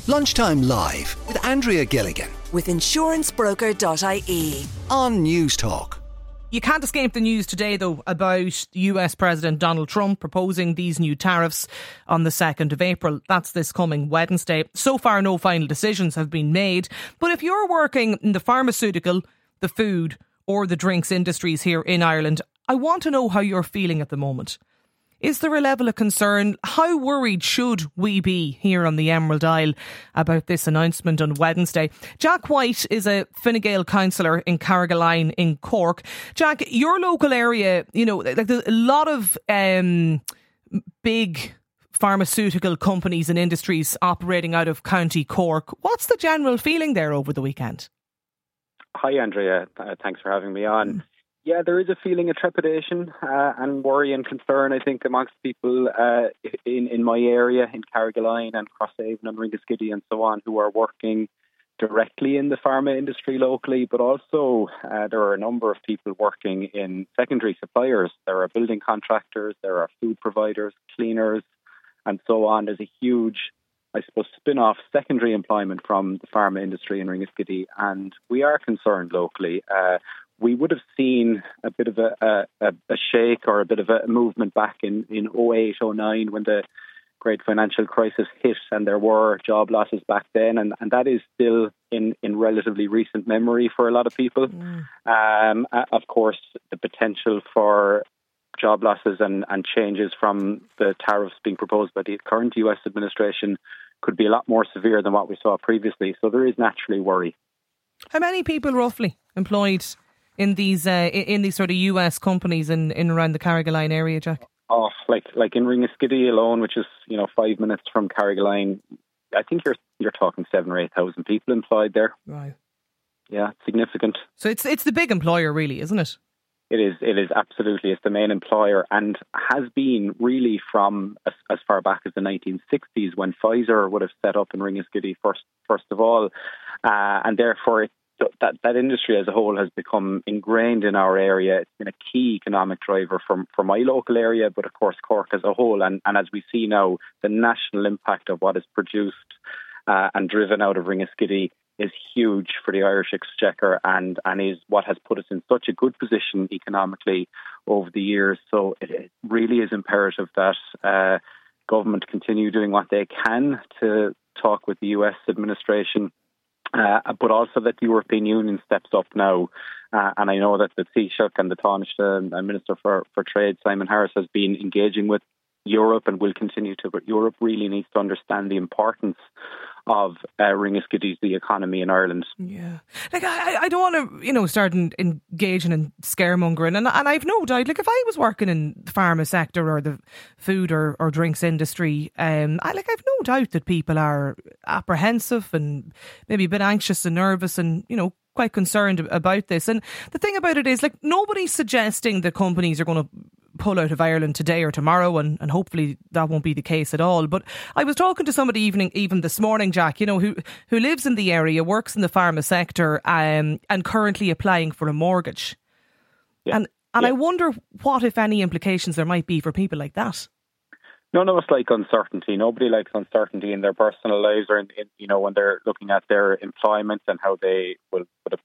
Lunchtime Live with Andrea Gilligan with insurancebroker.ie on News Talk. You can't escape the news today, though, about US President Donald Trump proposing these new tariffs on the 2nd of April. That's this coming Wednesday. So far, no final decisions have been made. But if you're working in the pharmaceutical, the food or the drinks industries here in Ireland, I want to know how you're feeling at the moment. Is there a level of concern? How worried should we be here on the Emerald Isle about this announcement on Wednesday? Jack White is a Fine Gael councillor in Carrigaline in Cork. Jack, your local area, you know, like there's a lot of big pharmaceutical companies and industries operating out of County Cork. What's the general feeling there over the weekend? Hi, Andrea. Thanks for having me on. Yeah, there is a feeling of trepidation and worry and concern, I think, amongst people in my area, in Carrigaline and Crosshaven and Ringaskiddy and so on, who are working directly in the pharma industry locally, but also there are a number of people working in secondary suppliers. There are building contractors, there are food providers, cleaners, and so on. There's a huge, I suppose, spin-off secondary employment from the pharma industry in Ringaskiddy, and we are concerned locally. We would have seen a bit of a shake or a bit of a movement back in 08, 09 when the great financial crisis hit, and there were job losses back then, and that is still in relatively recent memory for a lot of people. Of course, the potential for job losses and changes from the tariffs being proposed by the current US administration could be a lot more severe than what we saw previously. So there is naturally worry. How many people roughly employed in these sort of US companies in around the Carrigaline area, Jack? Oh, like in Ringaskiddy alone, which is 5 minutes from Carrigaline, I think you're talking 7,000 or 8,000 people employed there. Right. Yeah, significant. So it's the big employer, really, isn't it? It is absolutely. It's the main employer and has been really from as far back as the 1960s when Pfizer would have set up in Ringaskiddy first of all, and therefore that industry as a whole has become ingrained in our area. It's been a key economic driver for my local area, but of course Cork as a whole. And as we see now, the national impact of what is produced and driven out of Ringaskiddy is huge for the Irish Exchequer and is what has put us in such a good position economically over the years. So it really is imperative that government continue doing what they can to talk with the US administration, but also that the European Union steps up now. And I know that the Taoiseach and the Taoiseach, Minister for Trade, Simon Harris, has been engaging with Europe and will continue to, but Europe really needs to understand the importance of Ringaskiddy's the economy in Ireland. Yeah. Like, I don't want to, start engaging in scaremongering. And I've no doubt, like, if I was working in the pharma sector or the food or drinks industry, I've no doubt that people are apprehensive and maybe a bit anxious and nervous and, quite concerned about this. And the thing about it is, like, nobody's suggesting that companies are going to pull out of Ireland today or tomorrow, and hopefully that won't be the case at all. But I was talking to somebody even this morning, Jack, who lives in the area, works in the pharma sector, and currently applying for a mortgage. Yeah. And I wonder what, if any, implications there might be for people like that. None of us like uncertainty. Nobody likes uncertainty in their personal lives or, when they're looking at their employment and how they will,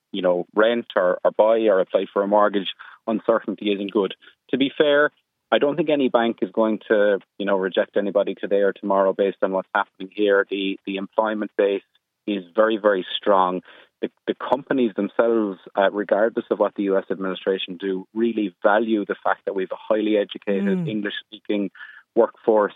rent or buy or apply for a mortgage. Uncertainty isn't good. To be fair, I don't think any bank is going to, reject anybody today or tomorrow based on what's happening here. The employment base is very, very strong. The companies themselves, regardless of what the US administration do, really value the fact that we have a highly educated, English-speaking workforce,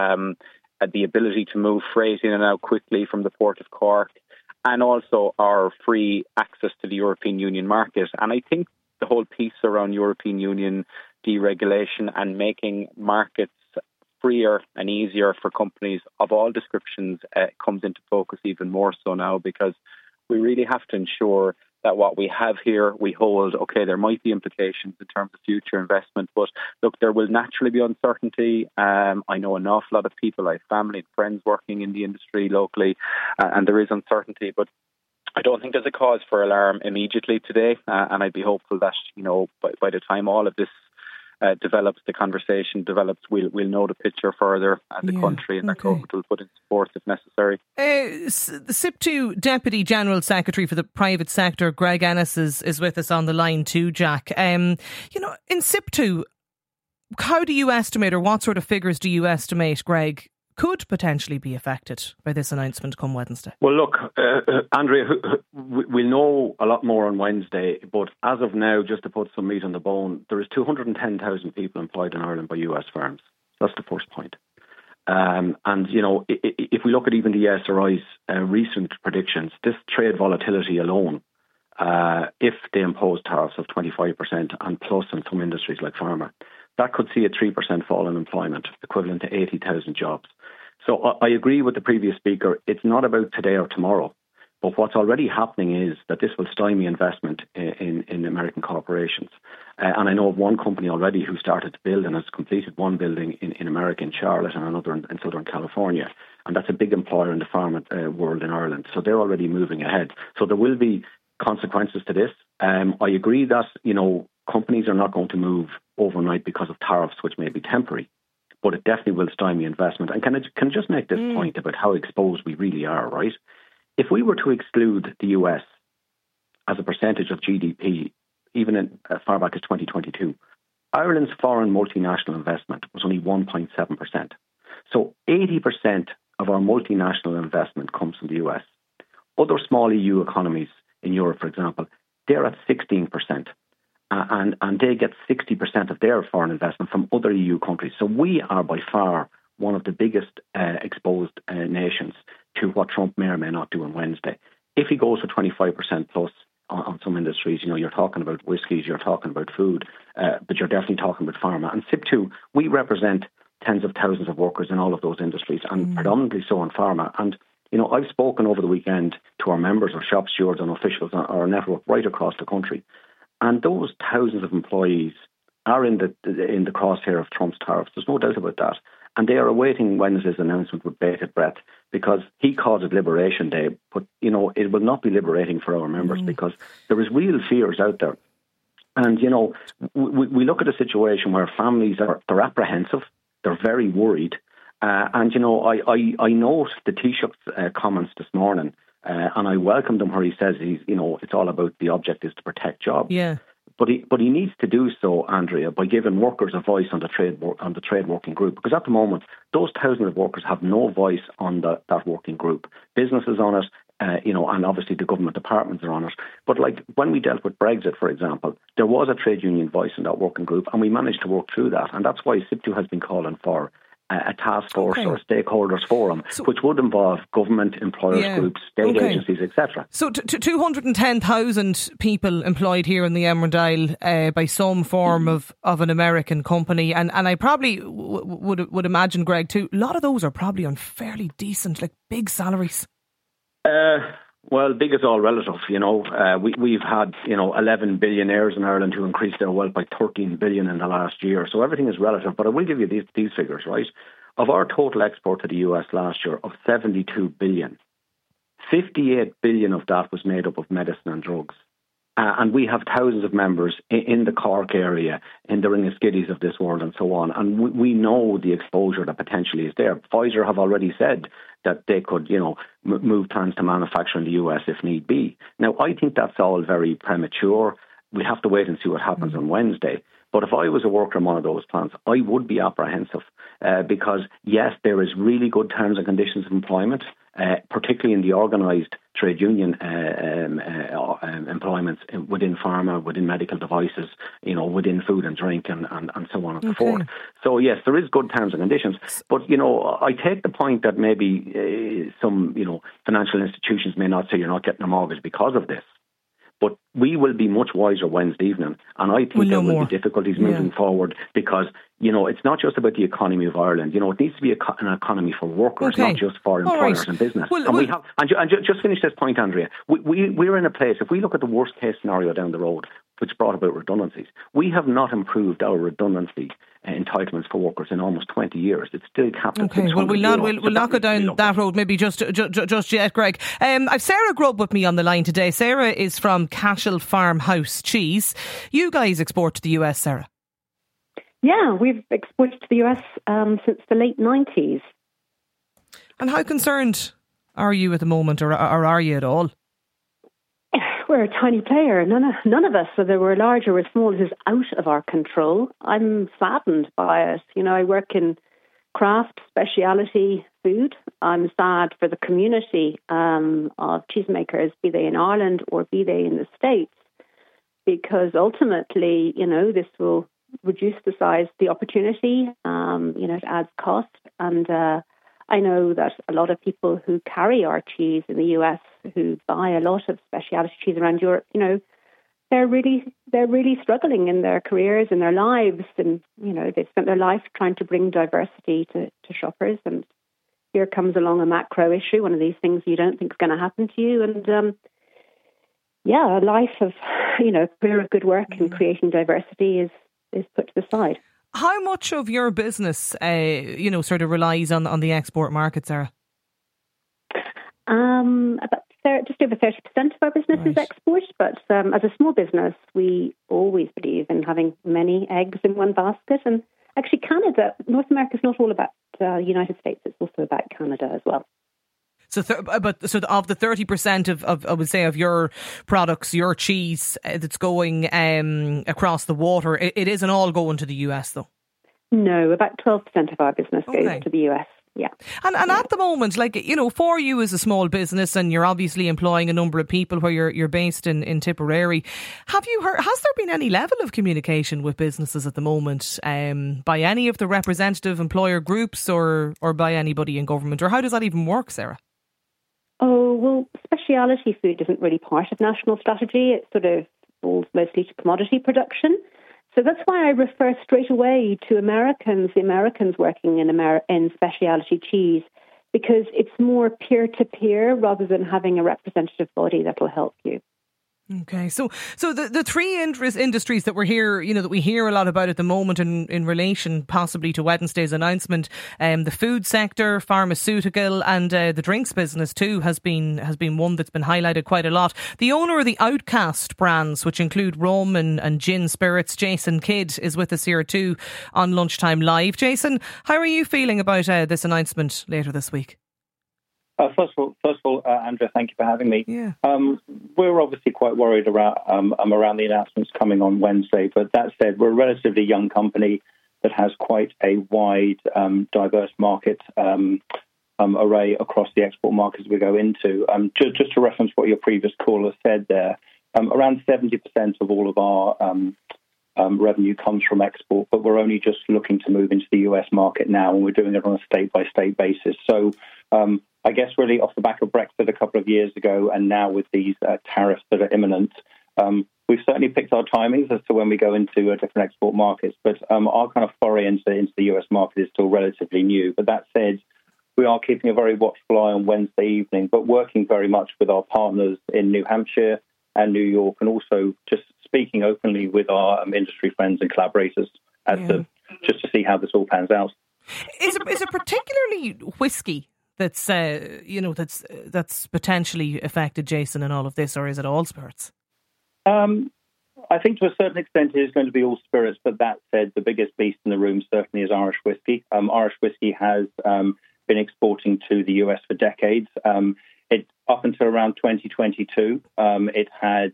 the ability to move freight in and out quickly from the Port of Cork, and also our free access to the European Union market. And I think the whole piece around European Union deregulation and making markets freer and easier for companies of all descriptions comes into focus even more so now, because we really have to ensure that what we have here, we hold. Okay, there might be implications in terms of future investment, but look, there will naturally be uncertainty. I know an awful lot of people, I have family and friends working in the industry locally, and there is uncertainty, but I don't think there's a cause for alarm immediately today, and I'd be hopeful that, by the time all of this develops, the conversation develops, we'll know the picture further, and the country and the government will put in support if necessary. The SIPTU Deputy General Secretary for the Private Sector, Greg Ennis, is with us on the line too, Jack. In SIPTU, how do you estimate, or what sort of figures do you estimate, Greg, could potentially be affected by this announcement come Wednesday? Well, look, Andrea, we'll know a lot more on Wednesday, but as of now, just to put some meat on the bone, there is 210,000 people employed in Ireland by US firms. That's the first point. If we look at even the SRI's recent predictions, this trade volatility alone, if they impose tariffs of 25% and plus in some industries like pharma, that could see a 3% fall in employment, equivalent to 80,000 jobs. So I agree with the previous speaker. It's not about today or tomorrow. But what's already happening is that this will stymie investment in American corporations. And I know of one company already who started to build and has completed one building in America, in Charlotte, and another in Southern California. And that's a big employer in the pharma world in Ireland. So they're already moving ahead. So there will be consequences to this. I agree that, companies are not going to move overnight because of tariffs, which may be temporary. But it definitely will stymie investment. And can I just make this point about how exposed we really are, right? If we were to exclude the US as a percentage of GDP, even as far back as 2022, Ireland's foreign multinational investment was only 1.7%. So 80% of our multinational investment comes from the US. Other small EU economies in Europe, for example, they're at 16%. And they get 60% of their foreign investment from other EU countries. So we are by far one of the biggest exposed nations to what Trump may or may not do on Wednesday. If he goes to 25% plus on some industries, you're talking about whiskies, you're talking about food, but you're definitely talking about pharma. And SIPTU, we represent tens of thousands of workers in all of those industries, and predominantly so in pharma. And I've spoken over the weekend to our members, our shop stewards and officials on our network right across the country. And those thousands of employees are in the crosshair of Trump's tariffs. There's no doubt about that. And they are awaiting Wednesday's announcement with bated breath, because he calls it Liberation Day. But, it will not be liberating for our members because there is real fears out there. And, we look at a situation where families they're apprehensive. They're very worried. I note the Taoiseach's comments this morning. And I welcomed him where he says it's all about the object is to protect jobs. Yeah. But he needs to do so, Andrea, by giving workers a voice on the trade working group. Because at the moment, those thousands of workers have no voice on that working group. Businesses on it, and obviously the government departments are on it. But like when we dealt with Brexit, for example, there was a trade union voice in that working group, and we managed to work through that. And that's why SIPTU has been calling for a task force or a stakeholders forum, which would involve government, employers groups, state agencies, etc. So 210,000 people employed here in the Emerald Isle by some form of an American company, and I probably would imagine, Greg, too, a lot of those are probably on fairly decent, like big salaries. Well, big is all relative, We've had, 11 billionaires in Ireland who increased their wealth by 13 billion in the last year. So everything is relative. But I will give you these figures, right? Of our total export to the US last year of 72 billion, 58 billion of that was made up of medicine and drugs. And we have thousands of members in the Cork area, in the Ringaskiddies of this world and so on. And we know the exposure that potentially is there. Pfizer have already said that they could, move plans to manufacture in the US if need be. Now, I think that's all very premature. We have to wait and see what happens on Wednesday. But if I was a worker in one of those plants, I would be apprehensive because, yes, there is really good terms and conditions of employment, particularly in the organised trade union employments within pharma, within medical devices, within food and drink and so on and so forth. So, yes, there is good terms and conditions. But, I take the point that maybe some, financial institutions may not say you're not getting a mortgage because of this. But we will be much wiser Wednesday evening. And I think there will be difficulties moving forward because, it's not just about the economy of Ireland. It needs to be an economy for workers, not just for employers and business. Just finish this point, Andrea. We're in a place, if we look at the worst case scenario down the road, which brought about redundancies, we have not improved our redundancy entitlements for workers in almost 20 years. It's still capped at €600. Well, we'll not go down that road maybe just yet, Greg. I've Sarah Grubb with me on the line today. Sarah is from Cashel Farmhouse Cheese. You guys export to the US, Sarah? Yeah, we've exported to the US since the late 90s. And how concerned Are you at the moment, or are you at all? We're a tiny player. None of us, whether we're large or we're small, is out of our control. I'm saddened by it. You know, I work in craft, speciality food. I'm sad for the community of cheesemakers, be they in Ireland or be they in the States, because ultimately, you know, this will reduce the size, the opportunity. It adds cost. And I know that a lot of people who carry our cheese in the US, who buy a lot of specialty cheese around Europe, you know, they're really struggling in their careers, in their lives, and you know they've spent their life trying to bring diversity to shoppers, and here comes along a macro issue, one of these things you don't think is going to happen to you, and a life of career of good work and creating diversity is put to the side. How much of your business, sort of relies on the export market, Sarah? Just over 30% of our business is export, but as a small business, we always believe in having many eggs in one basket. And actually, North America is not all about the United States; it's also about Canada as well. So, of the 30% of I would say of your products, your cheese that's going across the water, it isn't all going to the US, though. No, about 12% of our business goes to the US. Yeah. And at the moment, for you as a small business, and you're obviously employing a number of people where you're based in Tipperary, has there been any level of communication with businesses at the moment by any of the representative employer groups or by anybody in government? Or how does that even work, Sarah? Oh, well, speciality food isn't really part of national strategy. It sort of falls mostly to commodity production. So that's why I refer straight away to the Americans working in specialty cheese, because it's more peer-to-peer rather than having a representative body that will help you. Okay, so the three industries that we're here, that we hear a lot about at the moment in relation possibly to Wednesday's announcement, the food sector, pharmaceutical, and the drinks business too has been one that's been highlighted quite a lot. The owner of the Outcast brands, which include rum and gin spirits, Jason Kidd, is with us here too on Lunchtime Live. Jason, how are you feeling about this announcement later this week? First of all, Andrea, thank you for having me. Yeah. We're obviously quite worried around the announcements coming on Wednesday. But that said, we're a relatively young company that has quite a wide, diverse market array across the export markets we go into. Just to reference what your previous caller said there, around 70% of all of our revenue comes from export, but we're only just looking to move into the US market now, and we're doing it on a state-by-state basis. So I guess really off the back of Brexit a couple of years ago, and now with these tariffs that are imminent, we've certainly picked our timings as to when we go into different export markets. But our kind of foray into the US market is still relatively new. But that said, we are keeping a very watchful eye on Wednesday evening, but working very much with our partners in New Hampshire and New York, and also just speaking openly with our industry friends and collaborators just to see how this all pans out. Is it particularly whiskey that's potentially affected, Jason, in all of this, or is it all spirits? I think to a certain extent it is going to be all spirits, but that said, the biggest beast in the room certainly is Irish whiskey. Irish whiskey has been exporting to the US for decades. Up until around 2022, it had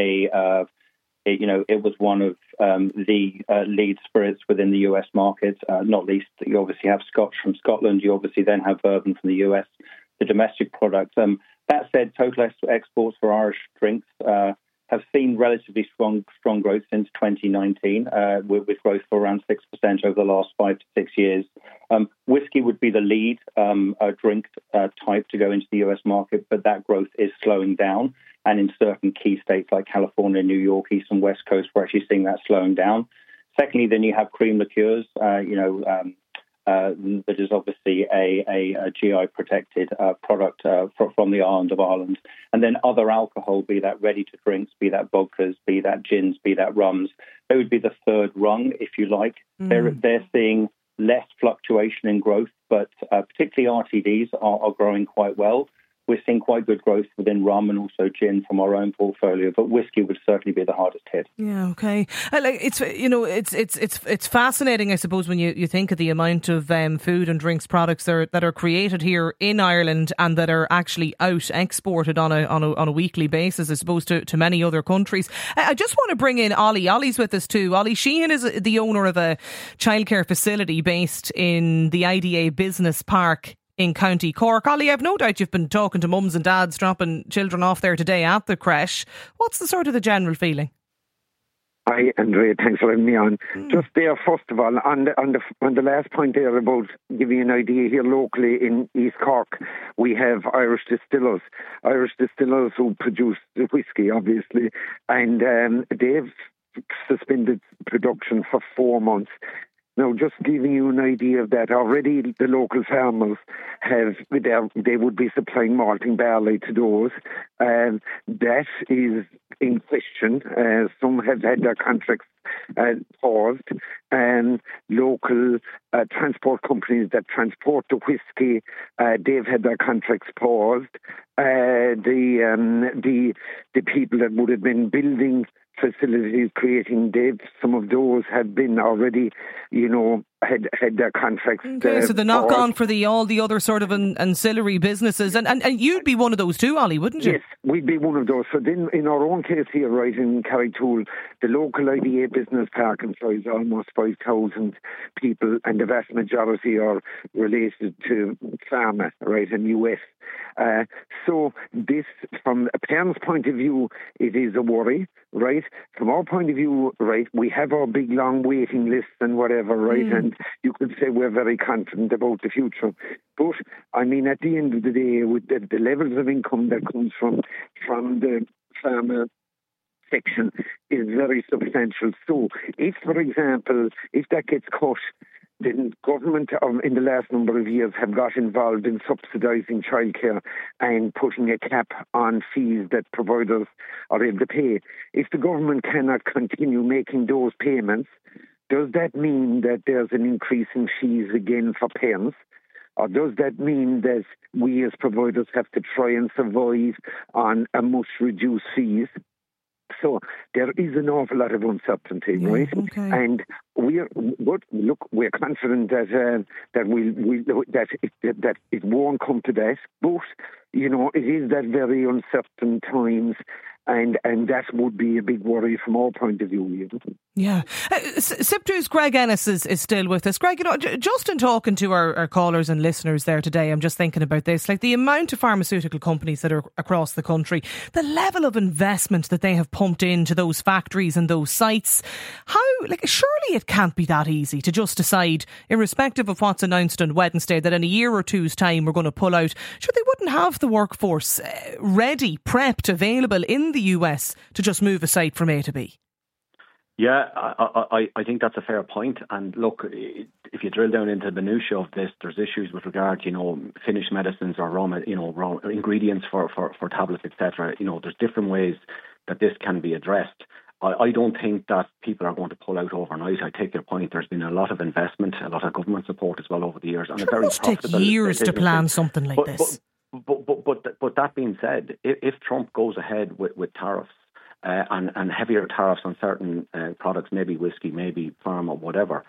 it was one of the lead spirits within the US market. Not least, you obviously have Scotch from Scotland. You obviously then have bourbon from the US, the domestic product. That said, total exports for Irish drinks have seen relatively strong growth since 2019, with growth for around 6% over the last 5 to 6 years. Whiskey would be the lead drink type to go into the US market, but that growth is slowing down. And in certain key states like California, New York, East and West Coast, we're actually seeing that slowing down. Secondly, then you have cream liqueurs, that is obviously a GI protected product from the island of Ireland. And then other alcohol, be that ready to drinks, be that vodkas, be that gins, be that rums. They would be the third rung, if you like. They're seeing less fluctuation in growth, but particularly RTDs are growing quite well. we're seeing quite good growth within rum and also gin from our own portfolio, but whiskey would certainly be the hardest hit. Yeah, okay. It's fascinating, I suppose, when you think of the amount of food and drinks products that are created here in Ireland and that are actually out exported on a weekly basis, as opposed to many other countries. I just want to bring in Ollie. Ollie's with us too. Ollie Sheehan is the owner of a childcare facility based in the IDA Business Park in County Cork. Ollie, I've no doubt you've been talking to mums and dads dropping children off there today at the creche. What's the general feeling? Hi, Andrea. Thanks for having me on. Just there, first of all, on the last point there about giving you an idea, here locally in East Cork, we have Irish distillers who produce the whiskey, obviously, and they've suspended production for 4 months. Now, just giving you an idea of that, already the local farmers they would be supplying malting barley to those. That is in question. Some have had their contracts paused. Local transport companies that transport the whiskey, they've had their contracts paused. The people that would have been building facilities, creating some of those have been already, had their contracts. Okay, so the knock on for all the other sort of ancillary businesses, and you'd be one of those too, Ollie, wouldn't you? Yes, we'd be one of those. So then, in our own case here, right in Carrigtwohill, the local IDA Business Park employs almost 5,000 people, and the vast majority are related to pharma, right, in US. So this, from a parent's point of view, it is a worry, right? From our point of view, right, we have our big long waiting lists and whatever, right? And you could say we're very confident about the future. But, I mean, at the end of the day, with the levels of income that comes from the pharma section is very substantial. So if, for example, if that gets cut, the government in the last number of years have got involved in subsidising childcare and putting a cap on fees that providers are able to pay. If the government cannot continue making those payments, does that mean that there's an increase in fees again for parents? Or does that mean that we as providers have to try and survive on a much reduced fees? So there is an awful lot of uncertainty, right? Okay. And we're confident that it won't come to that. But it is that very uncertain times, and that would be a big worry from our point of view. Yeah. SIPTU's Greg Ennis is still with us. Greg, just in talking to our callers and listeners there today, I'm just thinking about this, like the amount of pharmaceutical companies that are across the country, the level of investment that they have pumped into those factories and those sites. Surely it can't be that easy to just decide, irrespective of what's announced on Wednesday, that in a year or two's time we're going to pull out. Sure, they wouldn't have the workforce ready, prepped, available in the US to just move a site from A to B. Yeah, I think that's a fair point. And look, if you drill down into the minutiae of this, there's issues with regard to, finished medicines or raw ingredients for tablets, etc. There's different ways that this can be addressed. I don't think that people are going to pull out overnight. I take your point. There's been a lot of investment, a lot of government support as well over the years. And it must take years to plan something like this. But that being said, if Trump goes ahead with tariffs, and heavier tariffs on certain products, maybe whiskey, maybe pharma, whatever,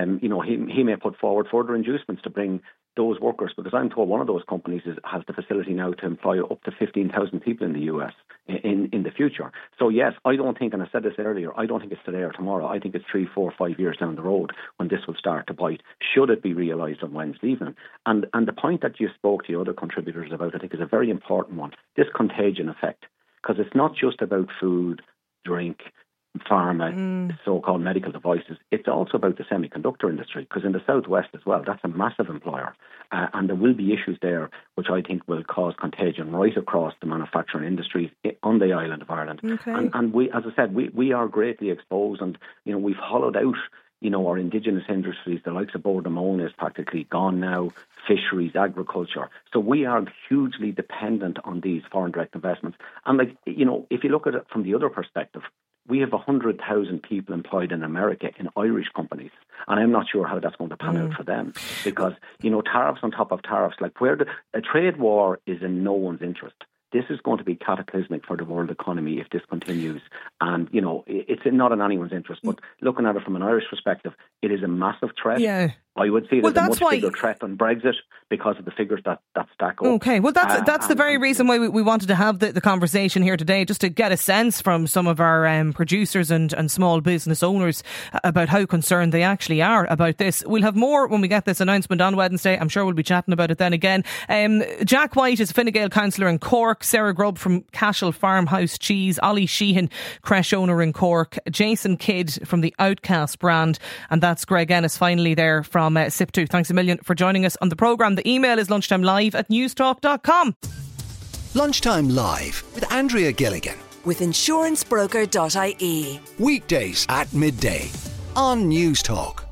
he may put forward further inducements to bring those workers, because I'm told one of those companies has the facility now to employ up to 15,000 people in the US in the future. So yes, I don't think, and I said this earlier, I don't think it's today or tomorrow. I think it's 3, 4, 5 years down the road when this will start to bite, should it be realised on Wednesday evening. And the point that you spoke to other contributors about, I think, is a very important one, this contagion effect. Because it's not just about food, drink, pharma, so-called medical devices. It's also about the semiconductor industry, because in the Southwest as well, that's a massive employer. And there will be issues there which I think will cause contagion right across the manufacturing industries on the island of Ireland. Okay. And we, as I said, we are greatly exposed, and we've hollowed out our indigenous industries. The likes of Bordamona is practically gone now, fisheries, agriculture. So we are hugely dependent on these foreign direct investments. And if you look at it from the other perspective, we have 100,000 people employed in America in Irish companies. And I'm not sure how that's going to pan out for them, because, tariffs on top of tariffs, like a trade war is in no one's interest. This is going to be cataclysmic for the world economy if this continues. And, it's not in anyone's interest. But looking at it from an Irish perspective, it is a massive threat. Yeah. I would see it as a much bigger threat on Brexit because of the figures that stack up. Okay, well that's the very reason why we wanted to have the conversation here today, just to get a sense from some of our producers and small business owners about how concerned they actually are about this. We'll have more when we get this announcement on Wednesday. I'm sure we'll be chatting about it then again. Jack White is a Fine Gael councillor in Cork, Sarah Grubb from Cashel Farmhouse Cheese, Ollie Sheehan, creche owner in Cork, Jason Kidd from the Outcast brand, and that's Greg Ennis finally there from SIP2. Thanks a million for joining us on the programme. The email is lunchtimelive@newstalk.com. Lunchtime Live with Andrea Gilligan. With insurancebroker.ie. Weekdays at midday on Newstalk.